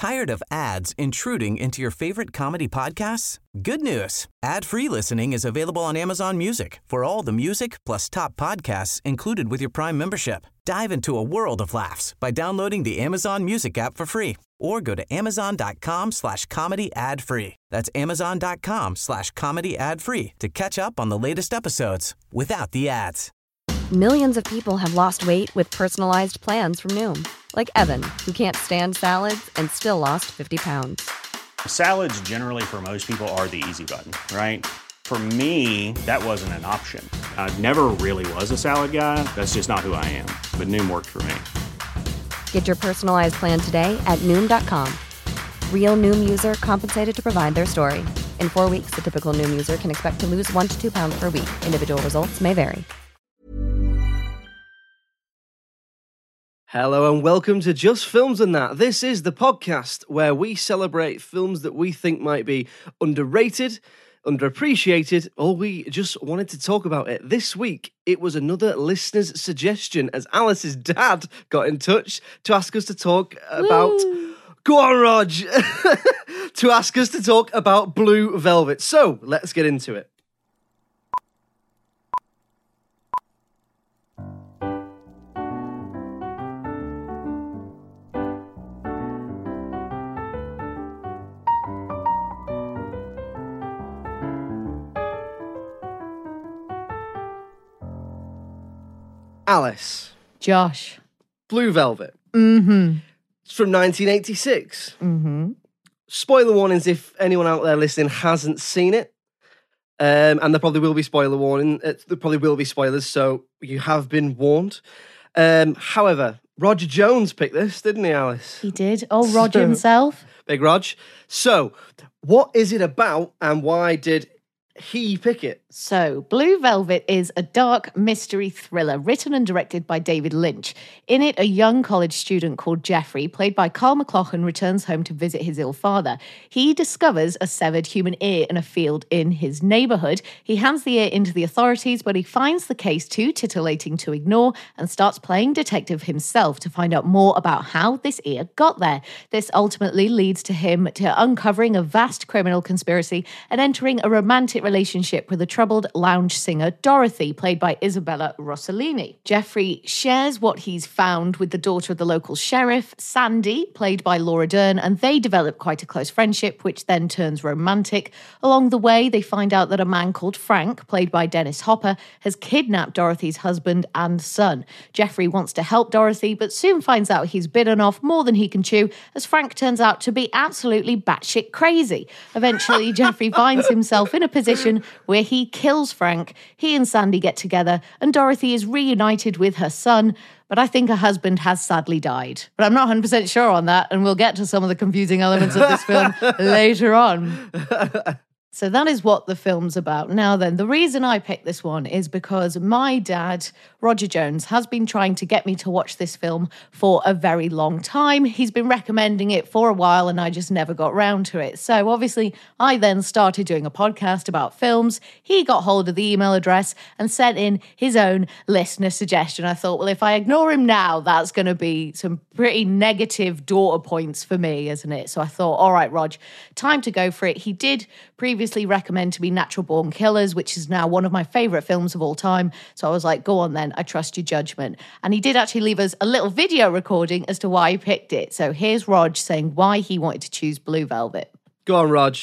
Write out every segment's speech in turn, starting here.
Tired of ads intruding into your favorite comedy podcasts? Good news. Ad-free listening is available on Amazon Music for all the music plus top podcasts included with your Prime membership. Dive into a world of laughs by downloading the Amazon Music app for free or go to amazon.com/comedy ad-free. That's amazon.com/comedy ad-free to catch up on the latest episodes without the ads. Millions of people have lost weight with personalized plans from Noom. Like Evan, who can't stand salads and still lost 50 pounds. Salads generally for most people are the easy button, right? For me, that wasn't an option. I never really was a salad guy. That's just not who I am. But Noom worked for me. Get your personalized plan today at Noom.com. Real Noom user compensated to provide their story. In 4 weeks, the typical Noom user can expect to lose 1 to 2 pounds per week. Individual results may vary. Hello and welcome to Just Films and That. This is the podcast where we celebrate films that we think might be underrated, underappreciated, or we just wanted to talk about it. This week, it was another listener's suggestion as Alice's dad got in touch to ask us to talk about... Go on, Rog! To ask us to talk about Blue Velvet. So, let's get into it. Alice. Josh. Blue Velvet. Mm-hmm. It's from 1986. Mm-hmm. Spoiler warnings if anyone out there listening hasn't seen it. And there probably will be spoiler warning. There probably will be spoilers, so you have been warned. However, Roger Jones picked this, didn't he, Alice? He did. Oh, Roger himself. Big Rog. So, what is it about and why did he pick it? So, Blue Velvet is a dark mystery thriller written and directed by David Lynch. In it, a young college student called Jeffrey, played by Carl McLachlan, returns home to visit his ill father. He discovers a severed human ear in a field in his neighborhood. He hands the ear into the authorities, but he finds the case too titillating to ignore and starts playing detective himself to find out more about how this ear got there. This ultimately leads to him to uncovering a vast criminal conspiracy and entering a romantic relationship with a troubled lounge singer Dorothy, played by Isabella Rossellini. Jeffrey shares what he's found with the daughter of the local sheriff, Sandy, played by Laura Dern, and they develop quite a close friendship, which then turns romantic. Along the way, they find out that a man called Frank, played by Dennis Hopper, has kidnapped Dorothy's husband and son. Jeffrey wants to help Dorothy, but soon finds out he's bitten off more than he can chew, as Frank turns out to be absolutely batshit crazy. Eventually, Jeffrey finds himself in a position where he kills Frank, he and Sandy get together, and Dorothy is reunited with her son, but I think her husband has sadly died. But I'm not 100% sure on that, and we'll get to some of the confusing elements of this film later on. So that is what the film's about. Now then, the reason I picked this one is because my dad, Roger Jones, has been trying to get me to watch this film for a very long time. He's been recommending it for a while and I just never got round to it. So obviously, I then started doing a podcast about films. He got hold of the email address and sent in his own listener suggestion. I thought, well, if I ignore him now, that's going to be some pretty negative daughter points for me, isn't it? So I thought, all right, Rog, time to go for it. He did previously recommend to me Natural Born Killers, which is now one of my favourite films of all time. So I was like, go on then, I trust your judgment. And he did actually leave us a little video recording as to why he picked it. So here's Rog saying why he wanted to choose Blue Velvet. Go on, Rog.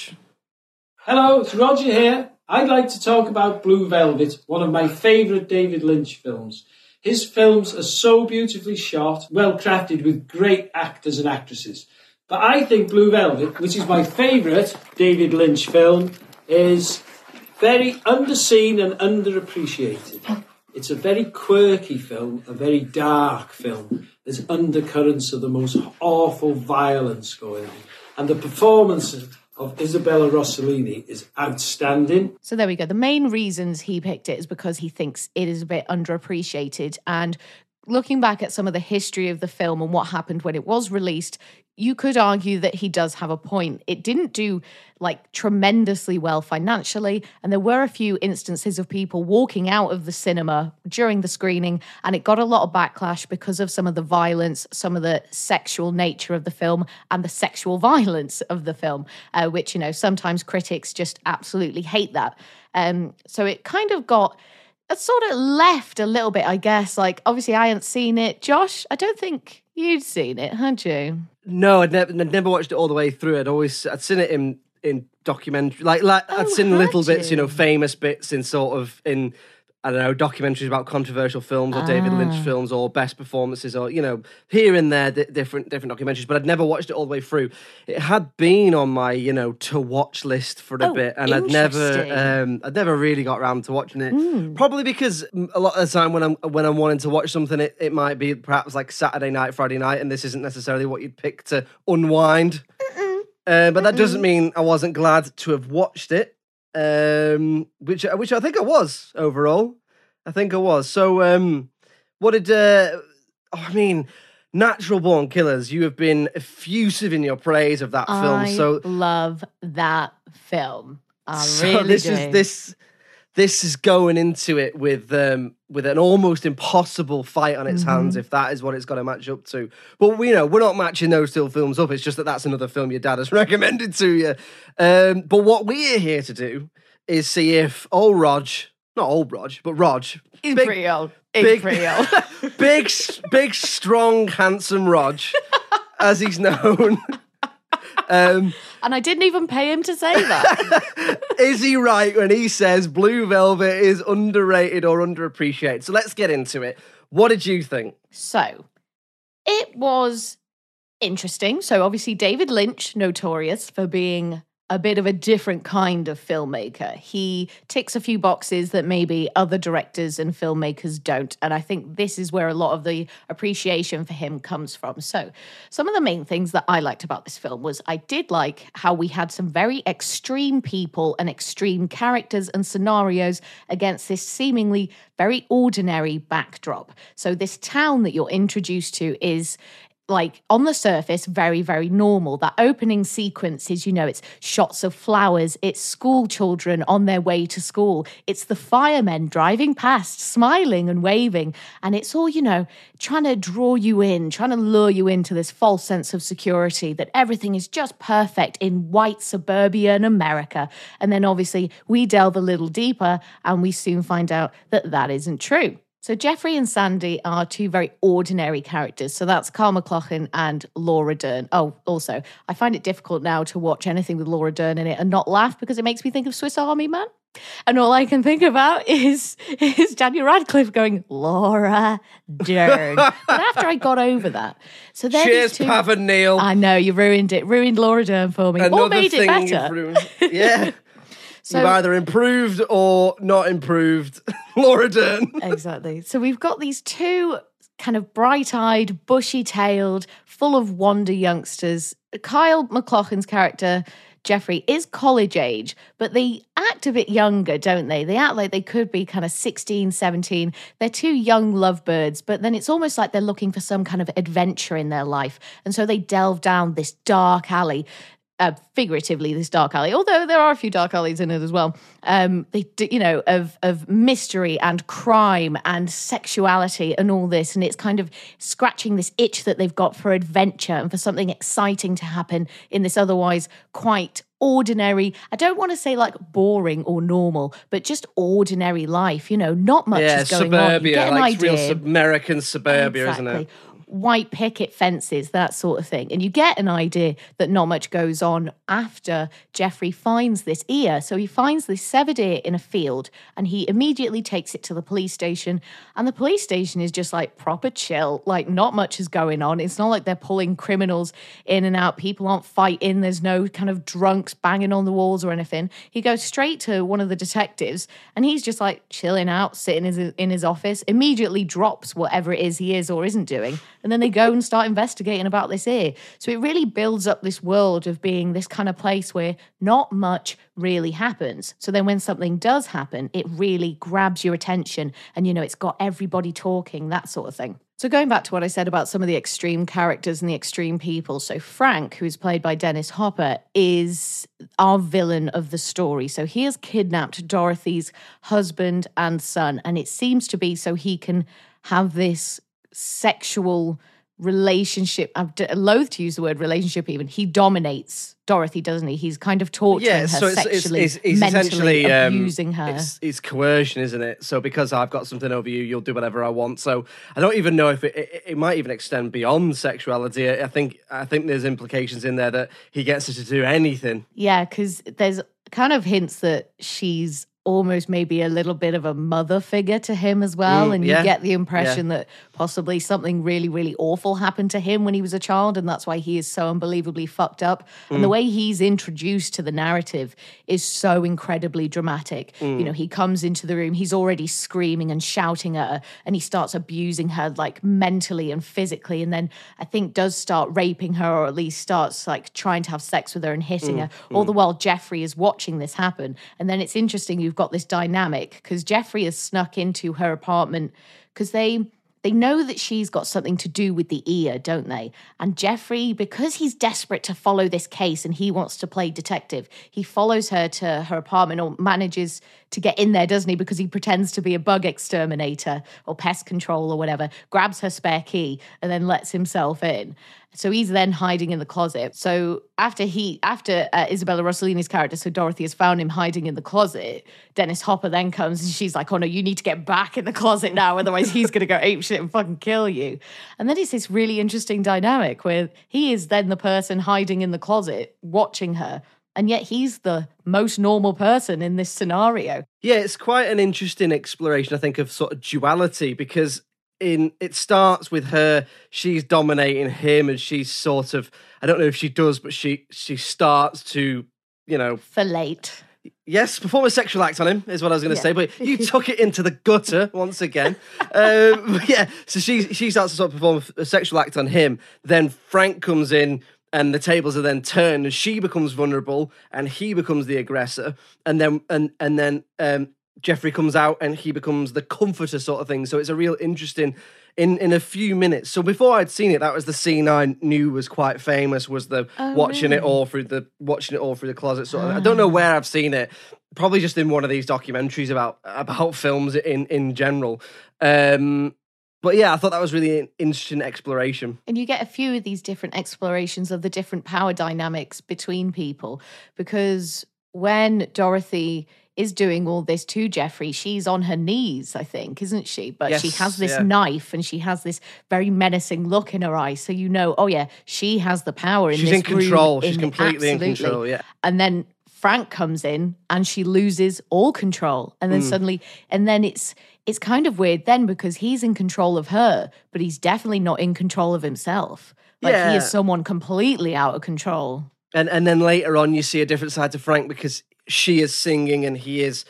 Hello, it's Roger here. I'd like to talk about Blue Velvet, one of my favourite David Lynch films. His films are so beautifully shot, well crafted with great actors and actresses. But I think Blue Velvet, which is my favourite David Lynch film, is very underseen and underappreciated. It's a very quirky film, a very dark film. There's undercurrents of the most awful violence going on. And the performance of Isabella Rossellini is outstanding. So there we go. The main reasons he picked it is because he thinks it is a bit underappreciated. And looking back at some of the history of the film and what happened when it was released, you could argue that he does have a point. It didn't do like tremendously well financially, and there were a few instances of people walking out of the cinema during the screening, and it got a lot of backlash because of some of the violence, some of the sexual nature of the film, and the sexual violence of the film, which, you know, sometimes critics just absolutely hate that. So it kind of got... It sort of left a little bit, I guess. Like, obviously, I hadn't seen it. Josh, I don't think you'd seen it, had you? No, I'd never watched it all the way through. I'd seen it in documentary, like I'd seen little bits, you know, famous bits in I don't know, documentaries about controversial films or David Lynch films or best performances or, you know, here and there, different documentaries, but I'd never watched it all the way through. It had been on my, you know, to watch list for a bit, and I'd never really got around to watching it. Probably because a lot of the time when I'm wanting to watch something, it might be perhaps like Saturday night, Friday night, and this isn't necessarily what you'd pick to unwind. But that doesn't mean I wasn't glad to have watched it. Which I think I was overall. I think I was. So, what did? I mean, Natural Born Killers. You have been effusive in your praise of that film. So love that film. This is going into it with an almost impossible fight on its hands, if that is what it's got to match up to. But we're not matching those two films up. It's just that that's another film your dad has recommended to you. But what we're here to do is see if Rog, He's pretty old. big, strong, handsome Rog, as he's known. And I didn't even pay him to say that. Is he right when he says Blue Velvet is underrated or underappreciated? So let's get into it. What did you think? So, it was interesting. So obviously David Lynch, notorious for being a bit of a different kind of filmmaker. He ticks a few boxes that maybe other directors and filmmakers don't. And I think this is where a lot of the appreciation for him comes from. So some of the main things that I liked about this film was I did like how we had some very extreme people and extreme characters and scenarios against this seemingly very ordinary backdrop. So this town that you're introduced to is, like, on the surface, very, very normal. That opening sequence is, you know, it's shots of flowers, it's school children on their way to school, it's the firemen driving past, smiling and waving, and it's all, you know, trying to draw you in, trying to lure you into this false sense of security, that everything is just perfect in white suburban America. And then obviously we delve a little deeper and we soon find out that that isn't true. So Jeffrey and Sandy are two very ordinary characters. So that's Kyle MacLachlan and Laura Dern. Oh, also, I find it difficult now to watch anything with Laura Dern in it and not laugh because it makes me think of Swiss Army Man. And all I can think about is Daniel Radcliffe going, Laura Dern. But after I got over that. So cheers, Pav and Neil. I know, you ruined it. Ruined Laura Dern for me. Or made it better. Yeah. So, you've either improved or not improved Laura Dern. Exactly. So we've got these two kind of bright-eyed, bushy-tailed, full of wonder youngsters. Kyle MacLachlan's character, Jeffrey, is college age, but they act a bit younger, don't they? They act like they could be kind of 16, 17. They're two young lovebirds, but then it's almost like they're looking for some kind of adventure in their life. And so they delve down this dark alley. Figuratively, this dark alley, although there are a few dark alleys in it as well. Of mystery and crime and sexuality and all this, and it's kind of scratching this itch that they've got for adventure and for something exciting to happen in this otherwise quite ordinary, I don't want to say like boring or normal, but just ordinary life. You know, not much is going suburbia, on. You get an like idea. Real American suburbia, Exactly. isn't it? White picket fences, that sort of thing. And you get an idea that not much goes on after Jeffrey finds this ear. So he finds this severed ear in a field and he immediately takes it to the police station. And the police station is just like proper chill, like not much is going on. It's not like they're pulling criminals in and out. People aren't fighting. There's no kind of drunks banging on the walls or anything. He goes straight to one of the detectives and he's just like chilling out, sitting in his office, immediately drops whatever it is he is or isn't doing. And then they go and start investigating about this ear. So it really builds up this world of being this kind of place where not much really happens. So then when something does happen, it really grabs your attention and, you know, it's got everybody talking, that sort of thing. So going back to what I said about some of the extreme characters and the extreme people, so Frank, who is played by Dennis Hopper, is our villain of the story. So he has kidnapped Dorothy's husband and son, and it seems to be so he can have this sexual relationship. I'm loath to use the word relationship even. He dominates Dorothy, doesn't he? He's kind of torturing her sexually, it's mentally abusing her. It's coercion, isn't it? So because I've got something over you, you'll do whatever I want. So I don't even know if it might even extend beyond sexuality. I think there's implications in there that he gets her to do anything. Yeah, because there's kind of hints that she's almost maybe a little bit of a mother figure to him as well. And you get the impression that possibly something really, really awful happened to him when he was a child. And that's why he is so unbelievably fucked up. And the way he's introduced to the narrative is so incredibly dramatic. You know, he comes into the room, he's already screaming and shouting at her, and he starts abusing her like mentally and physically. And then I think does start raping her, or at least starts like trying to have sex with her and hitting her. All the while Jeffrey is watching this happen. And then it's interesting, you've got this dynamic because Jeffrey has snuck into her apartment because they know that she's got something to do with the ear, don't they? And Jeffrey, because he's desperate to follow this case and he wants to play detective, he follows her to her apartment, or manages to get in there, doesn't he? Because he pretends to be a bug exterminator or pest control or whatever, grabs her spare key and then lets himself in. So he's then hiding in the closet. So after Isabella Rossellini's character, so Dorothy, has found him hiding in the closet, Dennis Hopper then comes and she's like, oh no, you need to get back in the closet now, otherwise he's going to go apeshit and fucking kill you. And then it's this really interesting dynamic where he is then the person hiding in the closet watching her, and yet he's the most normal person in this scenario. Yeah, it's quite an interesting exploration, I think, of sort of duality, because it starts with her, she's dominating him, and she's sort of, I don't know if she does, but she starts to, Fellate. Yes, perform a sexual act on him is what I was going to say, but you took it into the gutter once again. So she starts to sort of perform a sexual act on him. Then Frank comes in, and the tables are then turned, and she becomes vulnerable, and he becomes the aggressor, and then Jeffrey comes out, and he becomes the comforter sort of thing. So it's a real interesting in a few minutes. So before I'd seen it, that was the scene I knew was quite famous, was the watching it all through the closet sort of. I don't know where I've seen it. Probably just in one of these documentaries about films in general. But yeah, I thought that was really an interesting exploration. And you get a few of these different explorations of the different power dynamics between people, because when Dorothy is doing all this to Jeffrey, she's on her knees, I think, isn't she? But yes, she has this knife, and she has this very menacing look in her eyes. So she has the power in this room. She's in control. She's completely in control, yeah. And then Frank comes in, and she loses all control. And then suddenly, it's kind of weird then, because he's in control of her, but he's definitely not in control of himself. He is someone completely out of control. And then later on, you see a different side to Frank, because she is singing and he is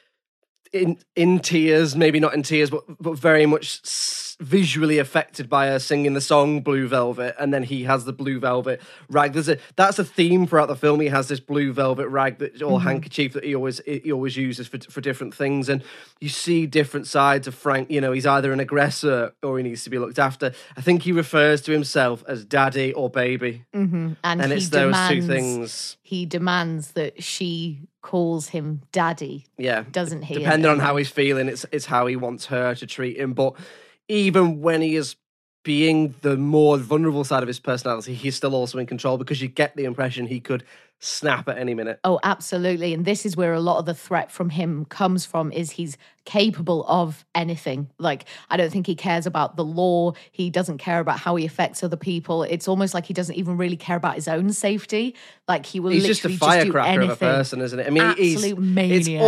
in tears, maybe not in tears, but very much visually affected by her singing the song Blue Velvet, and then he has the blue velvet rag. That's a theme throughout the film. He has this blue velvet rag or handkerchief that he always uses for different things, and you see different sides of Frank. He's either an aggressor or he needs to be looked after. I think he refers to himself as daddy or baby, and it's those two things. He demands that she calls him daddy. Yeah, doesn't he? Depending on how he's feeling, it's how he wants her to treat him. But even when he is being the more vulnerable side of his personality, he's still also in control, because you get the impression he could snap at any minute. Oh, absolutely. And this is where a lot of the threat from him comes from, is he's capable of anything. Like, I don't think he cares about the law. He doesn't care about how he affects other people. It's almost like he doesn't even really care about his own safety. Like, he will he's literally just a firecracker of a person, isn't it? I mean, absolute maniac.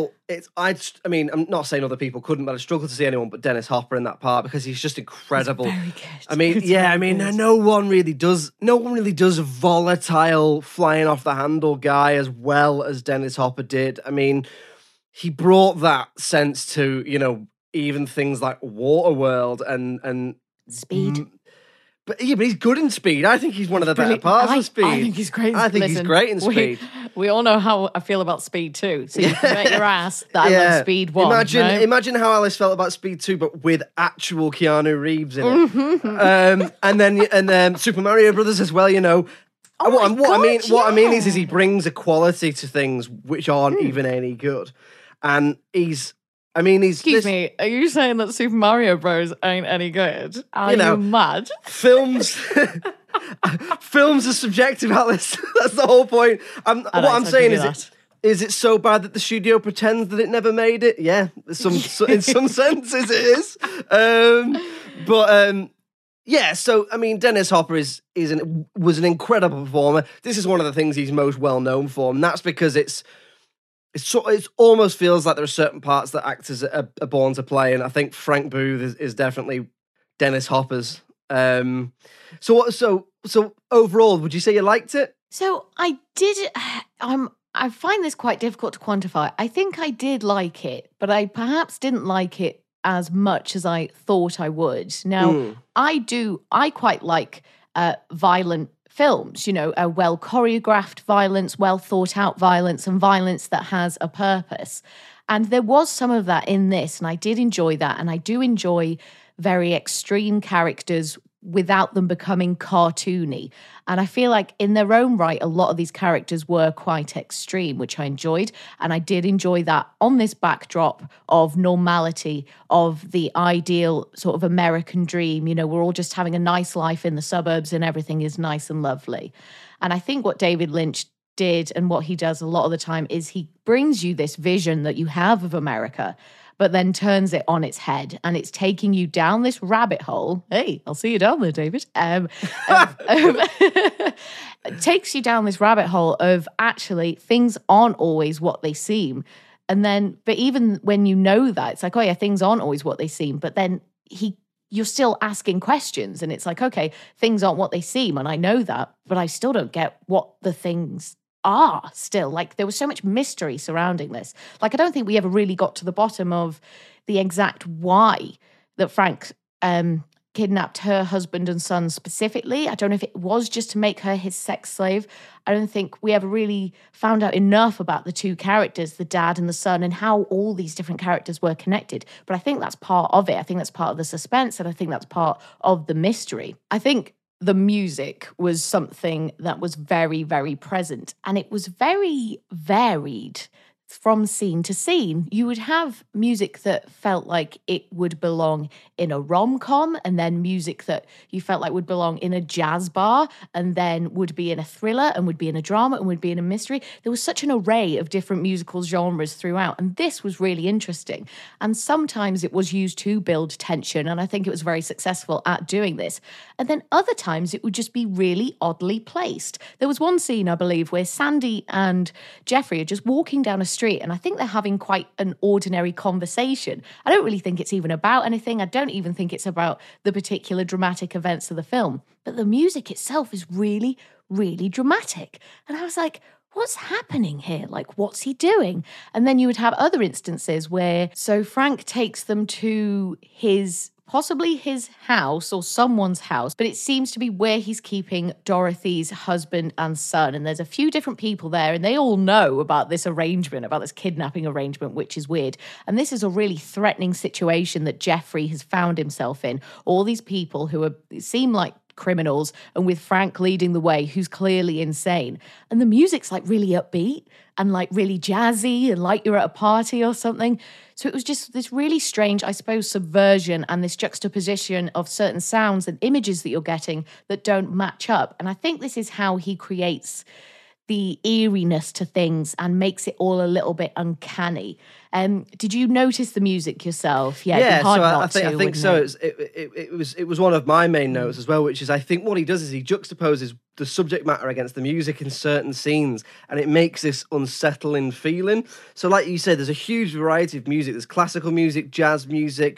I'm not saying other people couldn't, but I struggle to see anyone but Dennis Hopper in that part, because he's just incredible. He's very good. No one really does a volatile, flying off the handle guy as well as Dennis Hopper did. I mean, he brought that sense to, even things like Waterworld and Speed. But he's good in Speed. I think he's one of the better parts of Speed. I think he's great. He's great in Speed. We all know how I feel about Speed 2, so you can bet your ass that I love Speed 1. Imagine how Alice felt about Speed 2, but with actual Keanu Reeves in it. And then Super Mario Brothers as well, you know. What I mean is he brings a quality to things which aren't even any good. And Excuse me, are you saying that Super Mario Bros. Ain't any good? Are you mad? Films are subjective, Alice. That's the whole point. What I'm saying is it's so bad that the studio pretends that it never made it? Yeah, in some senses it is. Yeah, so, I mean, Dennis Hopper was an incredible performer. This is one of the things he's most well known for, and that's because it almost feels like there are certain parts that actors are born to play, and I think Frank Booth is definitely Dennis Hopper's. So overall, would you say you liked it? So I did. I find this quite difficult to quantify. I think I did like it, but I perhaps didn't like it as much as I thought I would. Now, I quite like violent films, you know, a well choreographed violence, well thought out violence, and violence that has a purpose. And there was some of that in this, and I did enjoy that. And I do enjoy very extreme characters without them becoming cartoony. And I feel like in their own right, a lot of these characters were quite extreme, which I enjoyed. And I did enjoy that on this backdrop of normality, of the ideal sort of American dream. You know, we're all just having a nice life in the suburbs and everything is nice and lovely. And I think what David Lynch did and what he does a lot of the time is he brings you this vision that you have of America, but then turns it on its head, and it's taking you down this rabbit hole. Hey, I'll see you down there, David. It takes you down this rabbit hole of actually things aren't always what they seem. And then, but even when you know that, it's like, oh yeah, things aren't always what they seem. But then you're still asking questions, and it's like, okay, things aren't what they seem, and I know that, but I still don't get what the things are still. Like, there was so much mystery surrounding this. Like, I don't think we ever really got to the bottom of the exact why that Frank kidnapped her husband and son specifically. I don't know if it was just to make her his sex slave. I don't think we ever really found out enough about the two characters, the dad and the son, and how all these different characters were connected. But I think that's part of it. I think that's part of the suspense, and I think that's part of the mystery. I think the music was something that was very, very present, and it was very varied from scene to scene. You would have music that felt like it would belong in a rom-com, and then music that you felt like would belong in a jazz bar, and then would be in a thriller, and would be in a drama, and would be in a mystery. There was such an array of different musical genres throughout, and this was really interesting. And sometimes it was used to build tension, and I think it was very successful at doing this. And then other times it would just be really oddly placed. There was one scene, I believe, where Sandy and Jeffrey are just walking down a street, and I think they're having quite an ordinary conversation. I don't really think it's even about anything. I don't even think it's about the particular dramatic events of the film. But the music itself is really, really dramatic. And I was like, what's happening here? Like, what's he doing? And then you would have other instances where, so Frank takes them to possibly his house or someone's house, but it seems to be where he's keeping Dorothy's husband and son. And there's a few different people there, and they all know about this arrangement, about this kidnapping arrangement, which is weird. And this is a really threatening situation that Jeffrey has found himself in. All these people who seem like criminals, and with Frank leading the way, who's clearly insane. And the music's like really upbeat and like really jazzy and like you're at a party or something. So it was just this really strange, I suppose, subversion and this juxtaposition of certain sounds and images that you're getting that don't match up. And I think this is how he creates the eeriness to things and makes it all a little bit uncanny. Did you notice the music yourself? Yeah, so I think so. It was one of my main notes as well, which is I think what he does is he juxtaposes the subject matter against the music in certain scenes, and it makes this unsettling feeling. So like you said, there's a huge variety of music. There's classical music, jazz music,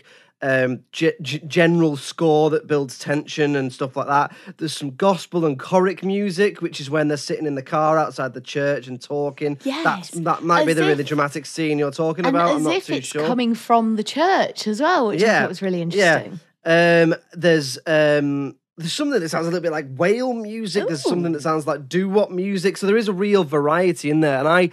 general score that builds tension and stuff like that. There's some gospel and choric music, which is when they're sitting in the car outside the church and talking. Yes. That might be the really dramatic scene you're talking about. I'm not too sure. Coming from the church as well, which I thought was really interesting. Yeah. There's there's something that sounds a little bit like whale music. There's something that sounds like doo-wop music. So there is a real variety in there. And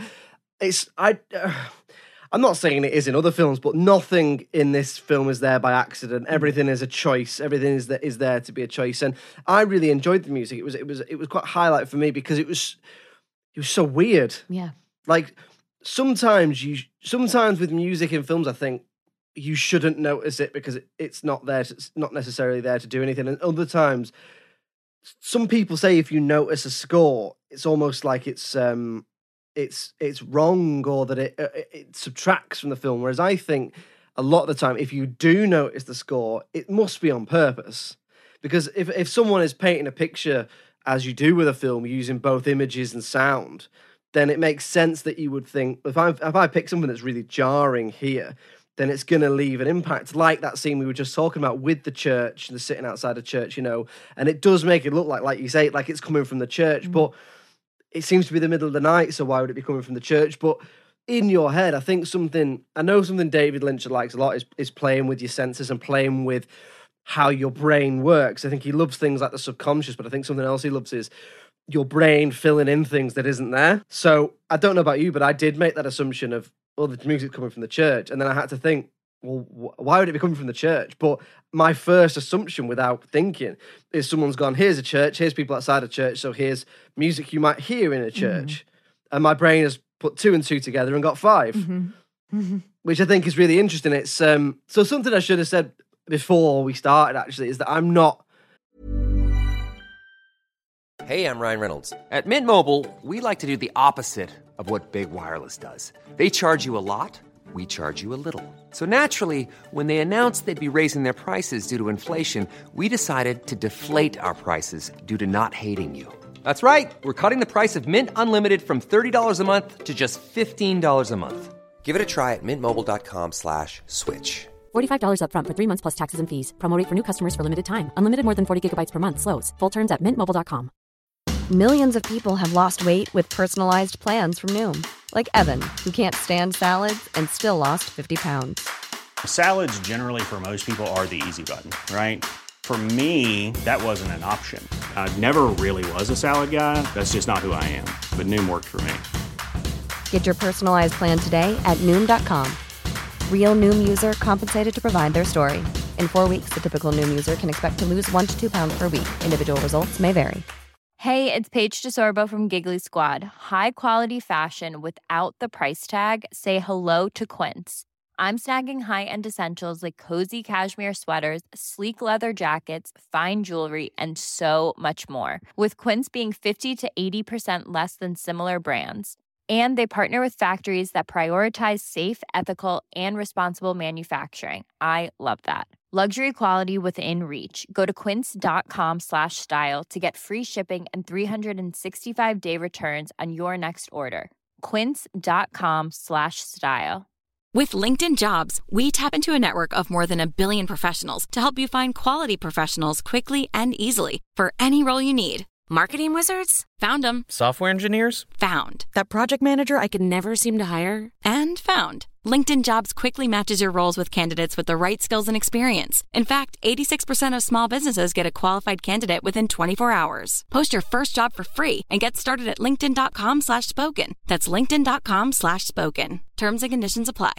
I'm not saying it is in other films, but nothing in this film is there by accident. Everything is a choice. Everything is there to be a choice. And I really enjoyed the music. It was quite a highlight for me because it was so weird. Yeah. Like sometimes with music in films, I think you shouldn't notice it because it's not there. It's not necessarily there to do anything. And other times, some people say if you notice a score, it's almost like it's wrong or that it subtracts from the film. Whereas I think a lot of the time, if you do notice the score, it must be on purpose. Because if someone is painting a picture as you do with a film using both images and sound, then it makes sense that you would think if I pick something that's really jarring here, then it's going to leave an impact, like that scene we were just talking about with the church, the sitting outside a church, and it does make it look like you say, like it's coming from the church, but it seems to be the middle of the night, so why would it be coming from the church? But in your head, I know something David Lynch likes a lot is playing with your senses and playing with how your brain works. I think he loves things like the subconscious, but I think something else he loves is your brain filling in things that isn't there. So I don't know about you, but I did make that assumption of, the music's coming from the church. And then I had to think, well, why would it be coming from the church? But my first assumption without thinking is someone's gone, here's a church, here's people outside a church, so here's music you might hear in a church. And my brain has put 2 and 2 together and got 5, which I think is really interesting. It's so something I should have said before we started, actually, is that I'm not... Hey, I'm Ryan Reynolds. At Mint Mobile, we like to do the opposite of what Big Wireless does. They charge you a lot, we charge you a little. So naturally, when they announced they'd be raising their prices due to inflation, we decided to deflate our prices due to not hating you. That's right. We're cutting the price of Mint Unlimited from $30 a month to just $15 a month. Give it a try at mintmobile.com/switch. $45 up front for 3 months plus taxes and fees. Promo rate for new customers for limited time. Unlimited more than 40 gigabytes per month. Slows full terms at mintmobile.com. Millions of people have lost weight with personalized plans from Noom. Like Evan, who can't stand salads and still lost 50 pounds. Salads generally for most people are the easy button, right? For me, that wasn't an option. I never really was a salad guy. That's just not who I am. But Noom worked for me. Get your personalized plan today at Noom.com. Real Noom user compensated to provide their story. In 4 weeks, the typical Noom user can expect to lose 1 to 2 pounds per week. Individual results may vary. Hey, it's Paige DeSorbo from Giggly Squad. High quality fashion without the price tag. Say hello to Quince. I'm snagging high-end essentials like cozy cashmere sweaters, sleek leather jackets, fine jewelry, and so much more. With Quince being 50 to 80% less than similar brands. And they partner with factories that prioritize safe, ethical, and responsible manufacturing. I love that. Luxury quality within reach. Go to quince.com/style to get free shipping and 365-day returns on your next order. Quince.com/style. With LinkedIn Jobs, we tap into a network of more than 1 billion professionals to help you find quality professionals quickly and easily for any role you need. Marketing wizards? Found them. Software engineers? Found. That project manager I could never seem to hire? And found. LinkedIn Jobs quickly matches your roles with candidates with the right skills and experience. In fact, 86% of small businesses get a qualified candidate within 24 hours. Post your first job for free and get started at linkedin.com/spoken. That's linkedin.com/spoken. Terms and conditions apply.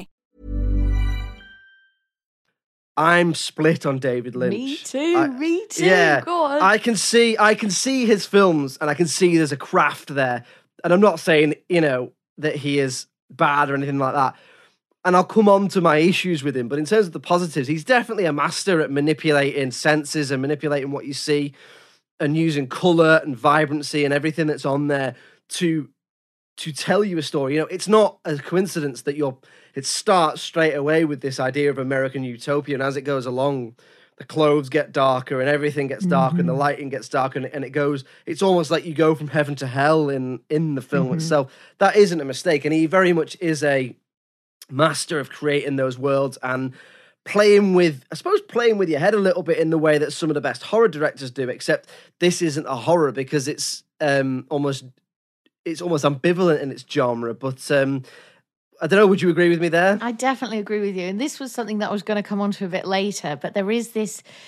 I'm split on David Lynch. Me too. Yeah, go on. I can see his films, and I can see there's a craft there. And I'm not saying, that he is bad or anything like that. And I'll come on to my issues with him. But in terms of the positives, he's definitely a master at manipulating senses and manipulating what you see and using colour and vibrancy and everything that's on there to tell you a story. It's not a coincidence that it starts straight away with this idea of American utopia. And as it goes along, the clothes get darker and everything gets darker and the lighting gets darker and it's almost like you go from heaven to hell in the film itself. That isn't a mistake. And he very much is a master of creating those worlds and playing with your head a little bit in the way that some of the best horror directors do, except this isn't a horror because it's almost ambivalent in its genre. But I don't know, would you agree with me there? I definitely agree with you. And this was something that I was going to come on to a bit later, but there is this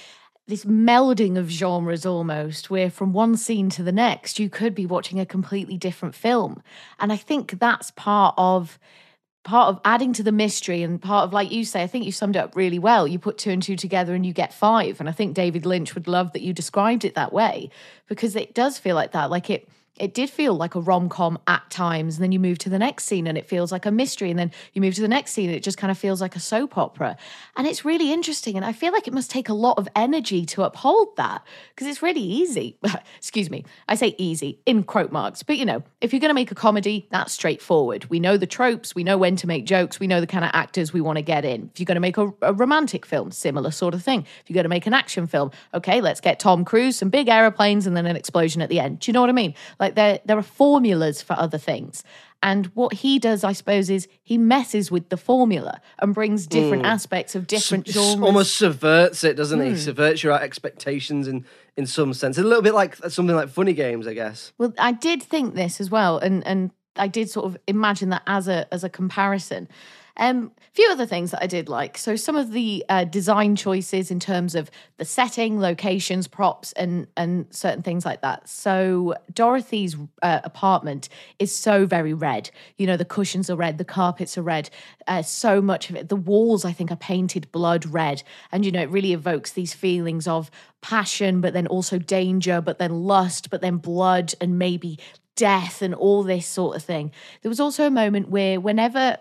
this melding of genres almost, where from one scene to the next, you could be watching a completely different film. And I think that's part of adding to the mystery, and part of, like you say, I think you summed it up really well. You put 2 and 2 together and you get 5. And I think David Lynch would love that you described it that way, because it does feel like that. Like it did feel like a rom-com at times, and then you move to the next scene and it feels like a mystery, and then you move to the next scene and it just kind of feels like a soap opera. And it's really interesting, and I feel like it must take a lot of energy to uphold that, because it's really easy. Excuse me, I say easy in quote marks, but if you're going to make a comedy, that's straightforward. We know the tropes, we know when to make jokes, we know the kind of actors we want to get in. If you're going to make a romantic film, similar sort of thing. If you're going to make an action film, okay, let's get Tom Cruise, some big aeroplanes, and then an explosion at the end. Do you know what I mean? Like there are formulas for other things. And what he does, I suppose, is he messes with the formula and brings different aspects of different genres. Almost subverts it, doesn't he? Subverts your expectations in some sense. A little bit like something like Funny Games, I guess. Well, I did think this as well, and I did sort of imagine that as a comparison. A few other things that I did like. So some of the design choices in terms of the setting, locations, props, and certain things like that. So Dorothy's apartment is so very red. The cushions are red, the carpets are red. So much of it, the walls, I think, are painted blood red. And, it really evokes these feelings of passion, but then also danger, but then lust, but then blood, and maybe death and all this sort of thing. There was also a moment where whenever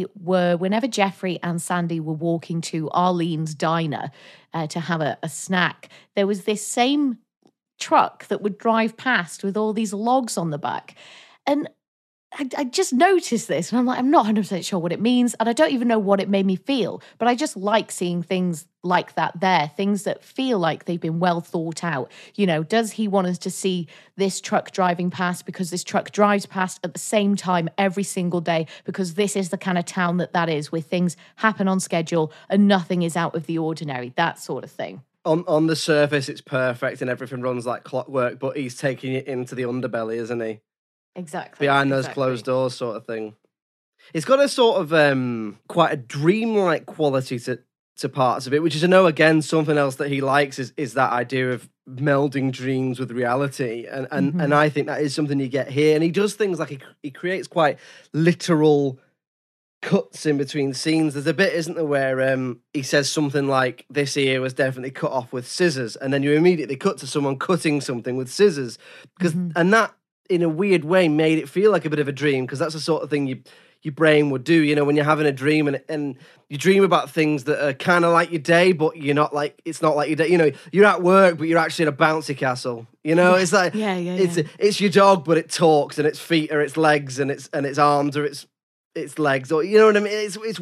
Jeffrey and Sandy were walking to Arlene's diner to have a snack, there was this same truck that would drive past with all these logs on the back. And I just noticed this, and I'm like, I'm not 100% sure what it means, and I don't even know what it made me feel, but I just like seeing things like that there, things that feel like they've been well thought out. Does he want us to see this truck driving past because this truck drives past at the same time every single day, because this is the kind of town that is, where things happen on schedule and nothing is out of the ordinary, that sort of thing. On the surface, it's perfect and everything runs like clockwork, but he's taking it into the underbelly, isn't he? Exactly. Behind those closed doors sort of thing. It's got a sort of quite a dreamlike quality to parts of it, which is, I know, again, something else that he likes is that idea of melding dreams with reality. And I think that is something you get here. And he does things like he creates quite literal cuts in between scenes. There's a bit, isn't there, where he says something like, this ear was definitely cut off with scissors. And then you immediately cut to someone cutting something with scissors. And that, in a weird way, made it feel like a bit of a dream, because that's the sort of thing your brain would do, when you're having a dream and you dream about things that are kind of like your day, but it's not like your day. You're at work, but you're actually in a bouncy castle. It's like it's your dog, but it talks, and its feet or its legs, and its arms or its legs, or what I mean.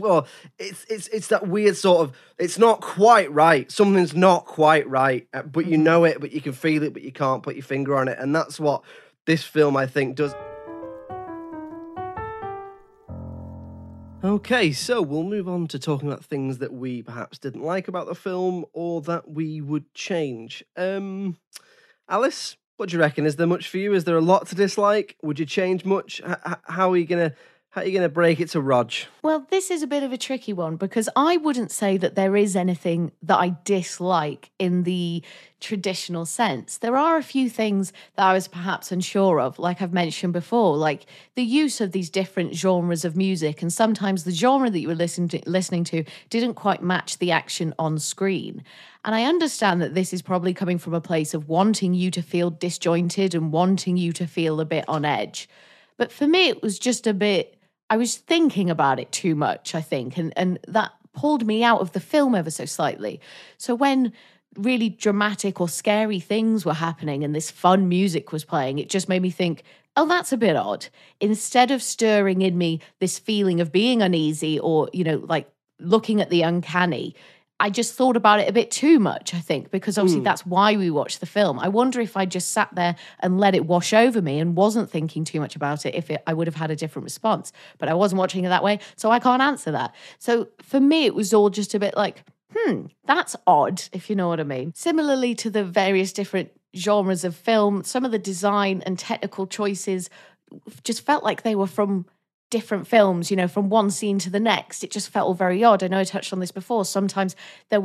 It's that weird sort of, it's not quite right. Something's not quite right, but you know it, but you can feel it, but you can't put your finger on it, and that's what this film, I think, does. Okay, so we'll move on to talking about things that we perhaps didn't like about the film or that we would change. Alice, what do you reckon? Is there much for you? Is there a lot to dislike? Would you change much? How are you going to break it to Rog? Well, this is a bit of a tricky one, because I wouldn't say that there is anything that I dislike in the traditional sense. There are a few things that I was perhaps unsure of, like I've mentioned before, like the use of these different genres of music, and sometimes the genre that you were listening to didn't quite match the action on screen. And I understand that this is probably coming from a place of wanting you to feel disjointed and wanting you to feel a bit on edge. But for me, it was just a bit, I was thinking about it too much, I think, and that pulled me out of the film ever so slightly. So when really dramatic or scary things were happening and this fun music was playing, it just made me think, oh, that's a bit odd. Instead of stirring in me this feeling of being uneasy or, like looking at the uncanny, I just thought about it a bit too much, I think, because obviously that's why we watched the film. I wonder if I just sat there and let it wash over me and wasn't thinking too much about it, I would have had a different response. But I wasn't watching it that way, so I can't answer that. So for me, it was all just a bit like, that's odd, if you know what I mean. Similarly to the various different genres of film, some of the design and technical choices just felt like they were from different films, from one scene to the next. It just felt all very odd. I know I touched on this before. Sometimes there were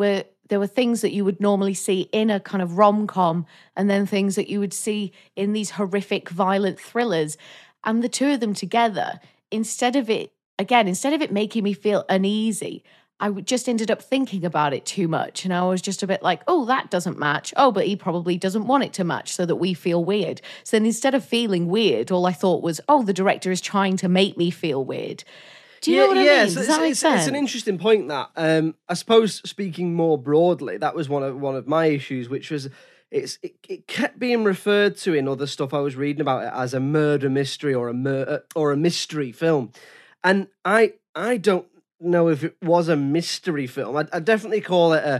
there were things that you would normally see in a kind of rom-com and then things that you would see in these horrific, violent thrillers. And the two of them together, instead of it making me feel uneasy, I just ended up thinking about it too much. And I was just a bit like, oh, that doesn't match. Oh, but he probably doesn't want it to match so that we feel weird. So then instead of feeling weird, all I thought was, oh, the director is trying to make me feel weird. Do you know what I mean? Does that make sense? It's an interesting point that. I suppose speaking more broadly, that was one of my issues, which was it kept being referred to in other stuff I was reading about it as a murder mystery or a mystery film. And I don't know if it was a mystery film. I'd definitely call it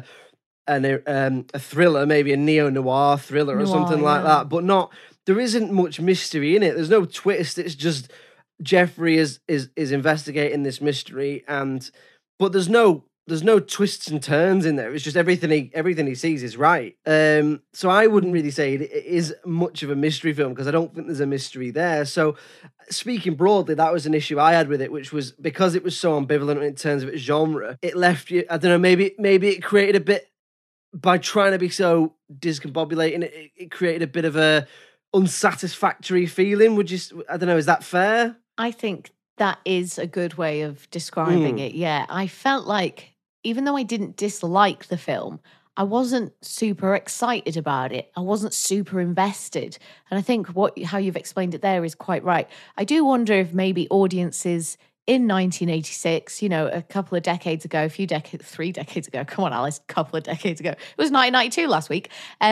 a thriller, maybe a neo-noir thriller or something like that, but not. There isn't much mystery in it. There's no twist. It's just Jeffrey is investigating this mystery, but there's no twists and turns in there. It's just everything he sees is right. So I wouldn't really say it is much of a mystery film because I don't think there's a mystery there. So speaking broadly, that was an issue I had with it, which was because it was so ambivalent in terms of its genre. It left you, I don't know, maybe it created a bit, by trying to be so discombobulating, it created a bit of a unsatisfactory feeling. I don't know, is that fair? I think that is a good way of describing it. Yeah, I felt like even though I didn't dislike the film, I wasn't super excited about it. I wasn't super invested. And I think how you've explained it there is quite right. I do wonder if maybe audiences in 1986, a couple of decades ago, 3 decades ago, come on, Alice, a couple of decades ago. It was 1992 last week.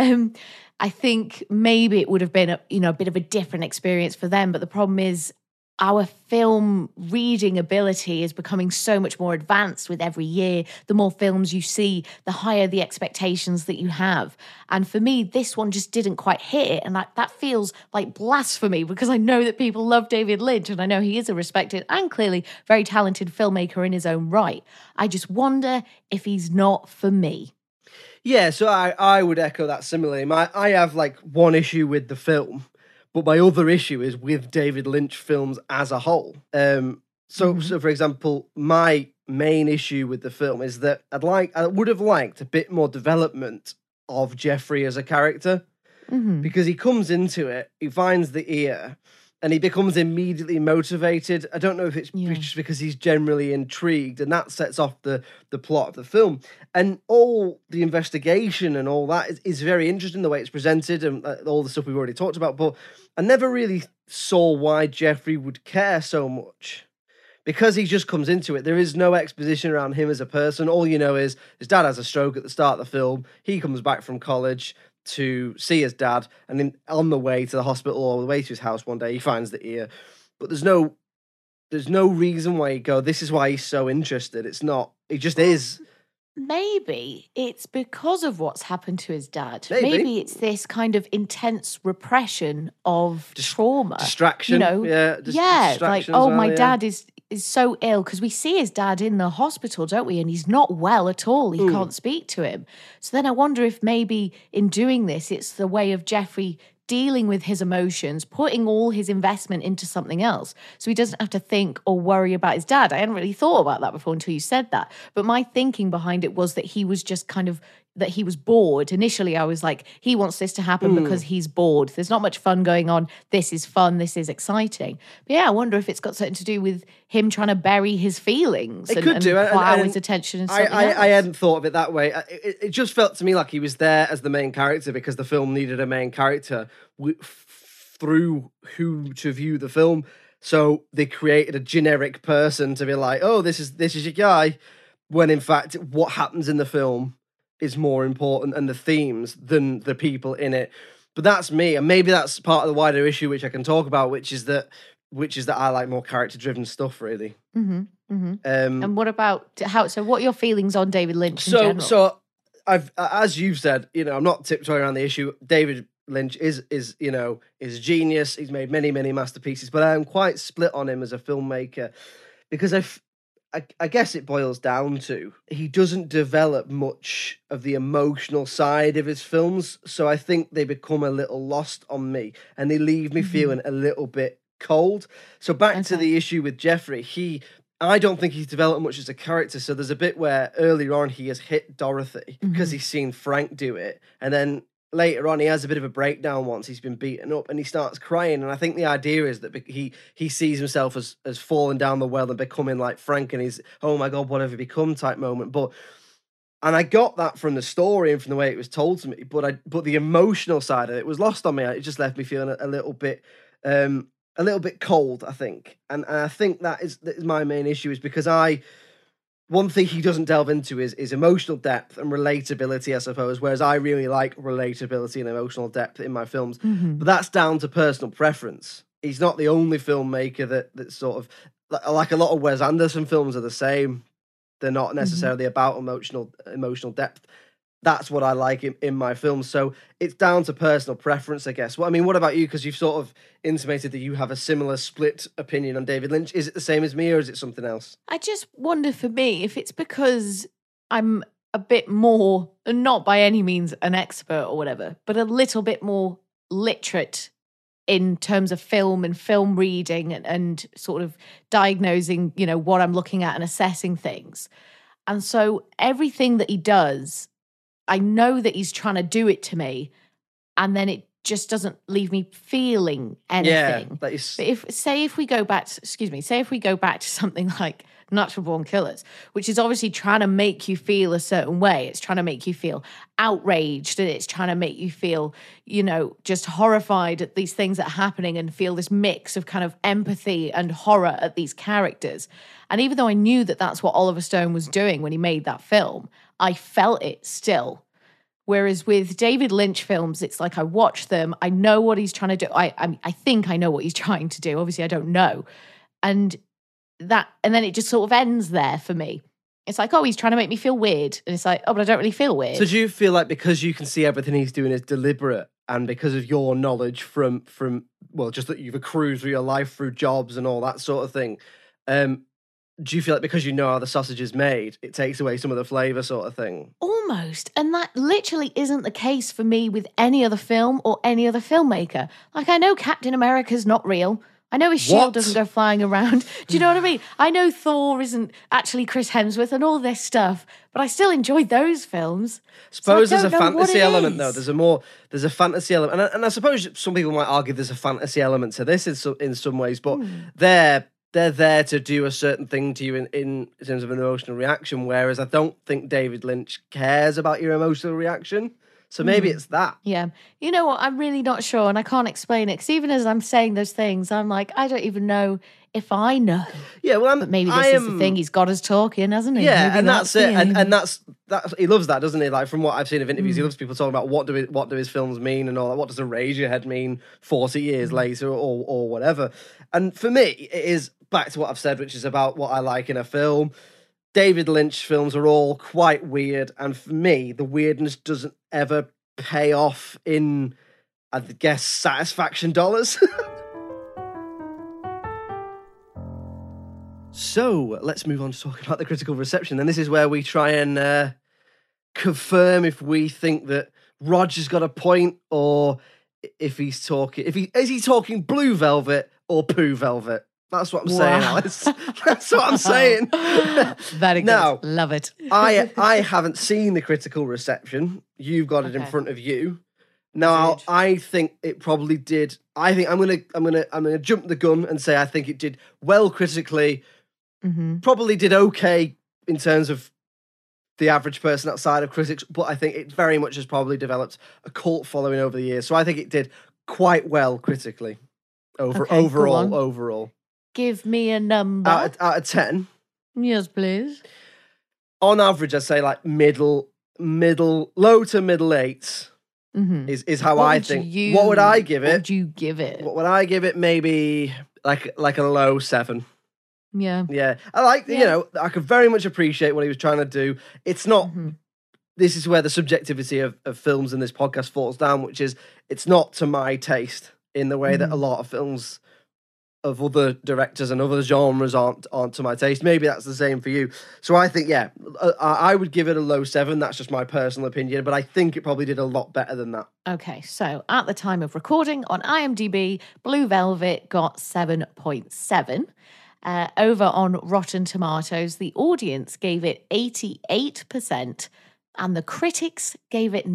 I think maybe it would have been a bit of a different experience for them. But the problem is our film reading ability is becoming so much more advanced with every year. The more films you see, the higher the expectations that you have. And for me, this one just didn't quite hit. And that feels like blasphemy because I know that people love David Lynch and I know he is a respected and clearly very talented filmmaker in his own right. I just wonder if he's not for me. Yeah, so I would echo that similarly. I have one issue with the film, but my other issue is with David Lynch films as a whole. So for example, my main issue with the film is that I would have liked a bit more development of Jeffrey as a character, because he comes into it, he finds the ear, and he becomes immediately motivated. I don't know if it's just because he's generally intrigued, and that sets off the plot of the film. And all the investigation and all that is very interesting, the way it's presented and all the stuff we've already talked about. But I never really saw why Jeffrey would care so much. Because he just comes into it. There is no exposition around him as a person. All you know is his dad has a stroke at the start of the film. He comes back from college to see his dad, and then on the way to the hospital or the way to his house one day, he finds the ear. But there's no reason why you go, this is why he's so interested. It's not. He just is. Maybe it's because of what's happened to his dad. Maybe it's this kind of intense repression of trauma. Distraction. My dad is so ill, because we see his dad in the hospital, don't we? And he's not well at all. He can't speak to him. So then I wonder if maybe in doing this, it's the way of Jeffrey dealing with his emotions, putting all his investment into something else so he doesn't have to think or worry about his dad. I hadn't really thought about that before until you said that. But my thinking behind it was that he was just that he was bored. Initially, I was like, he wants this to happen because he's bored. There's not much fun going on. This is fun. This is exciting. But yeah, I wonder if it's got something to do with him trying to bury his feelings and plow his attention in something else. I hadn't thought of it that way. It just felt to me like he was there as the main character because the film needed a main character through who to view the film. So they created a generic person to be like, oh, this is your guy. When in fact, what happens in the film is more important and the themes than the people in it. But that's me, and maybe that's part of the wider issue which I can talk about, which is that I like more character-driven stuff, really. And what about what are your feelings on David Lynch in general? So I've, as you've said, I'm not tiptoeing around the issue. David Lynch is genius. He's made many, many masterpieces, but I'm quite split on him as a filmmaker because I guess it boils down to he doesn't develop much of the emotional side of his films, so I think they become a little lost on me and they leave me feeling a little bit cold. So back to the issue with Jeffrey, I don't think he's developed much as a character. So there's a bit where earlier on he has hit Dorothy because he's seen Frank do it. And then later on he has a bit of a breakdown once he's been beaten up and he starts crying. And I think the idea is that he sees himself as falling down the well and becoming like Frank, and he's, oh my God, what have I become type moment. And I got that from the story and from the way it was told to me. But the emotional side of it was lost on me. It just left me feeling a little bit cold, I think. And I think that is my main issue, is because one thing he doesn't delve into is emotional depth and relatability, I suppose, whereas I really like relatability and emotional depth in my films. But that's down to personal preference. He's not the only filmmaker that sort of, like a lot of Wes Anderson films are the same. They're not necessarily about emotional depth. That's what I like in my films. So it's down to personal preference, I guess. Well, I mean, what about you? Because you've sort of intimated that you have a similar split opinion on David Lynch. Is it the same as me, or is it something else? I just wonder for me if it's because I'm a bit more, not by any means an expert or whatever, but a little bit more literate in terms of film and film reading and sort of diagnosing, what I'm looking at and assessing things. And so everything that he does, I know that he's trying to do it to me, and then it just doesn't leave me feeling anything. Yeah, but if we go back to something like Natural Born Killers, which is obviously trying to make you feel a certain way. It's trying to make you feel outraged, and it's trying to make you feel, just horrified at these things that are happening, and feel this mix of kind of empathy and horror at these characters. And even though I knew that that's what Oliver Stone was doing when he made that film, I felt it still. Whereas with David Lynch films, it's like I watch them, I know what he's trying to do. I think I know what he's trying to do. Obviously, I don't know. And then it just sort of ends there for me. It's like, oh, he's trying to make me feel weird. And it's like, oh, but I don't really feel weird. So do you feel like because you can see everything he's doing is deliberate, and because of your knowledge from just that you've accrued through your life through jobs and all that sort of thing, do you feel like because you know how the sausage is made, it takes away some of the flavour sort of thing? Almost. And that literally isn't the case for me with any other film or any other filmmaker. Like, I know Captain America's not real. I know his shield doesn't go flying around. Do you know what I mean? I know Thor isn't actually Chris Hemsworth and all this stuff, but I still enjoyed those films. Suppose there's a fantasy element, though. There's a fantasy element. And I suppose some people might argue there's a fantasy element to this in some ways, but they're there to do a certain thing to you in terms of an emotional reaction, whereas I don't think David Lynch cares about your emotional reaction. So maybe it's that. Yeah. You know what? I'm really not sure, and I can't explain it, because even as I'm saying those things, I'm like, I don't even know if I know. Yeah, well, but maybe this is the thing. He's got us talking, hasn't he? Yeah, maybe and that's it. And that's he loves that, doesn't he? Like, from what I've seen of interviews, he loves people talking about what do his films mean and all that. What does a Radiohead mean 40 years later or whatever? And for me, it is back to what I've said, which is about what I like in a film. David Lynch films are all quite weird, and for me, the weirdness doesn't ever pay off in, I guess, satisfaction dollars. So, let's move on to talking about the critical reception. And this is where we try and confirm if we think that Roger's got a point, or if he's talking, is he talking Blue Velvet or Poo Velvet? That's what I'm saying, Alice. That's what I'm saying. Very good. Now, love it. I haven't seen the critical reception. You've got it in front of you. Now, I think it probably did. I think I'm gonna jump the gun and say I think it did well critically. Probably did okay in terms of the average person outside of critics, but I think it very much has probably developed a cult following over the years. So I think it did quite well critically overall. Give me a number. Out of 10. Yes, please. On average, I'd say like low to middle 8s is how I think. What would I give it? What would you give it? What would I give it? Maybe like a low 7. Yeah. Yeah. I like, I could very much appreciate what he was trying to do. It's not, this is where the subjectivity of films in this podcast falls down, which is it's not to my taste in the way that a lot of films of other directors and other genres aren't to my taste. Maybe that's the same for you. So I think, I would give it a low 7. That's just my personal opinion, but I think it probably did a lot better than that. Okay, so at the time of recording on IMDb, Blue Velvet got 7.7. Over on Rotten Tomatoes, the audience gave it 88% and the critics gave it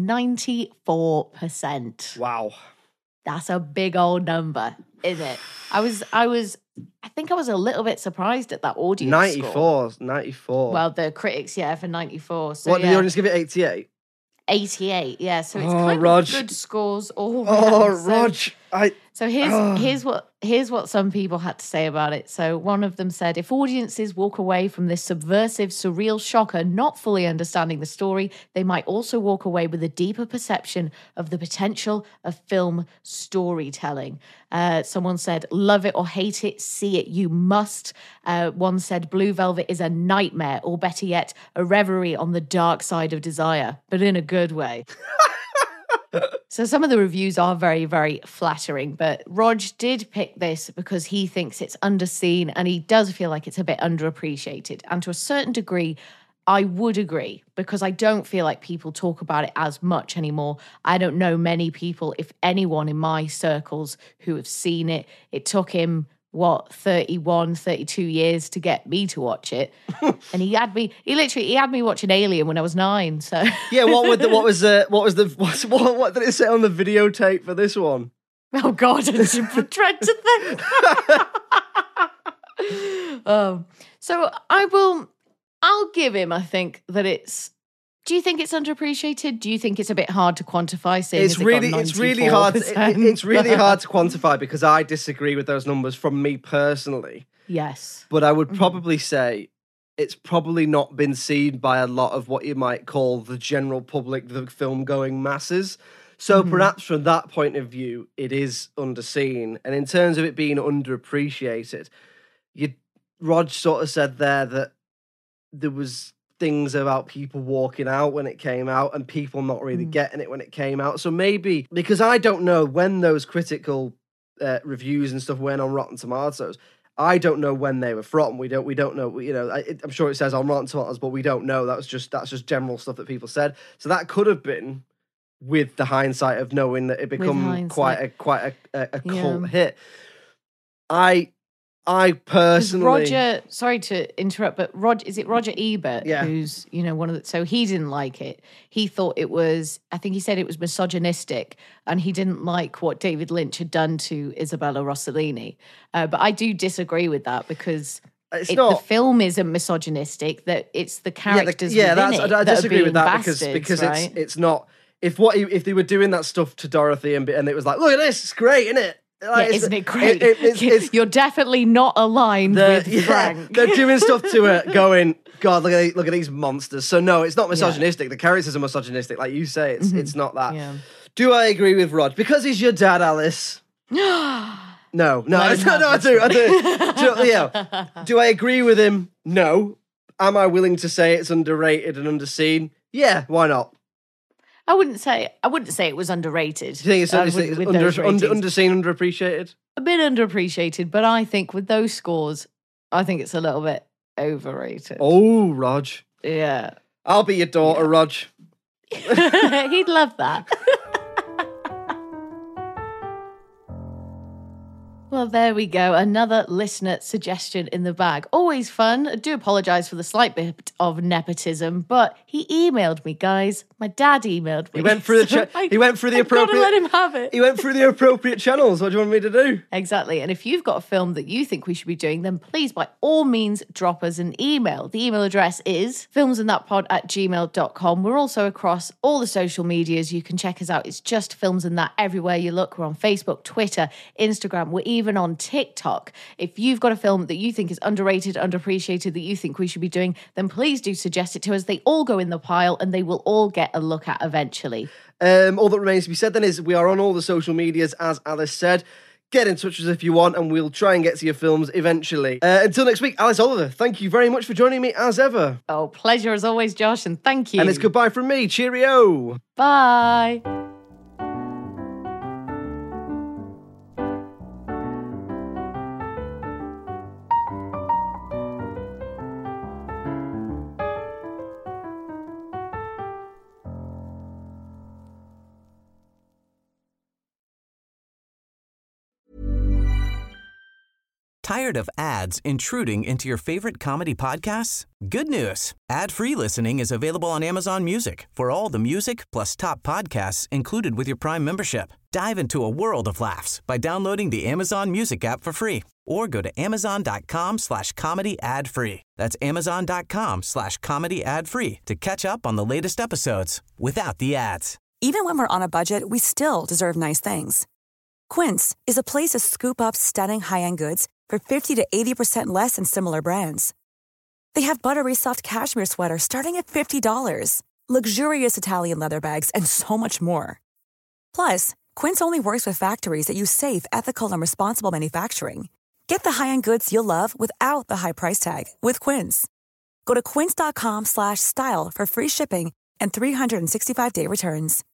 94%. Wow. That's a big old number, isn't it? I think I was a little bit surprised at that audience score. 94. Well, the critics, for 94. So, What, did the audience give it 88? 88, yeah. So it's Rog. of good scores all round. Rog. So here's what some people had to say about it. So one of them said, if audiences walk away from this subversive, surreal shocker not fully understanding the story, they might also walk away with a deeper perception of the potential of film storytelling. Someone said, love it or hate it, see it, you must. One said, Blue Velvet is a nightmare, or better yet, a reverie on the dark side of desire, but in a good way. So some of the reviews are very, very flattering, but Rog did pick this because he thinks it's underseen and he does feel like it's a bit underappreciated. And to a certain degree, I would agree, because I don't feel like people talk about it as much anymore. I don't know many people, if anyone in my circles, who have seen it. It took him 31, 32 years to get me to watch it. And he had me watching Alien when I was 9. So yeah, what did it say on the videotape for this one? Oh God, I dread to think. So I'll give him, I think, that it's. Do you think it's underappreciated? Do you think it's a bit hard to quantify? It's really hard. It's really hard to quantify because I disagree with those numbers from me personally. Yes, but I would probably say it's probably not been seen by a lot of what you might call the general public, the film-going masses. So perhaps from that point of view, it is underseen. And in terms of it being underappreciated, Rog sort of said there that there was things about people walking out when it came out and people not really getting it when it came out. So maybe, because I don't know when those critical reviews and stuff went on Rotten Tomatoes, I don't know when they were from. We don't know. You know, I'm sure it says on Rotten Tomatoes, but we don't know. That's just general stuff that people said. So that could have been with the hindsight of knowing that it become quite a cult hit. I personally, Roger. Sorry to interrupt, but is it Roger Ebert? Yeah. Who's one of the. So he didn't like it. He thought it was. I think he said it was misogynistic, and he didn't like what David Lynch had done to Isabella Rossellini. But I do disagree with that because the film isn't misogynistic. That it's the characters. I disagree with that because right? it's not. If they were doing that stuff to Dorothy and it was like, look at this, it's great, isn't it? Like, isn't it great? You're definitely not aligned with Frank. They're doing stuff to it, going, God, look at these monsters. So no, it's not misogynistic. Yeah. The characters are misogynistic, like you say. It's not that. Yeah. Do I agree with Rod? Because he's your dad, Alice. No, I do. Do I agree with him? No. Am I willing to say it's underrated and underseen? Yeah, why not? I wouldn't say it was underrated. Do you think it's underseen, underappreciated? A bit underappreciated, but I think with those scores, I think it's a little bit overrated. Oh, Rog. Yeah. I'll be your daughter, Rog. He'd love that. Well, there we go. Another listener suggestion in the bag. Always fun. I do apologise for the slight bit of nepotism, but he emailed me, guys. My dad emailed me. He went through the appropriate. Gotta let him have it. He went through the appropriate channels. What do you want me to do? Exactly. And if you've got a film that you think we should be doing, then please, by all means, drop us an email. The email address is filmsandthatpod@gmail.com. We're also across all the social medias. You can check us out. It's just Films and That everywhere you look. We're on Facebook, Twitter, Instagram. We're even on TikTok. If you've got a film that you think is underrated, underappreciated, that you think we should be doing, then please do suggest it to us. They all go in the pile and they will all get a look at eventually. All that remains to be said then is we are on all the social medias, as Alice said. Get in touch with us if you want, and we'll try and get to your films eventually. Until next week, Alice Oliver, thank you very much for joining me as ever. Oh, pleasure as always, Josh, and thank you. And it's goodbye from me. Cheerio. Bye. Tired of ads intruding into your favorite comedy podcasts? Good news. Ad-free listening is available on Amazon Music for all the music plus top podcasts included with your Prime membership. Dive into a world of laughs by downloading the Amazon Music app for free or go to amazon.com/comedy ad-free. That's amazon.com/comedy ad-free to catch up on the latest episodes without the ads. Even when we're on a budget, we still deserve nice things. Quince is a place to scoop up stunning high-end goods for 50 to 80% less than similar brands. They have buttery soft cashmere sweaters starting at $50, luxurious Italian leather bags, and so much more. Plus, Quince only works with factories that use safe, ethical, and responsible manufacturing. Get the high-end goods you'll love without the high price tag with Quince. Go to quince.com/style for free shipping and 365-day returns.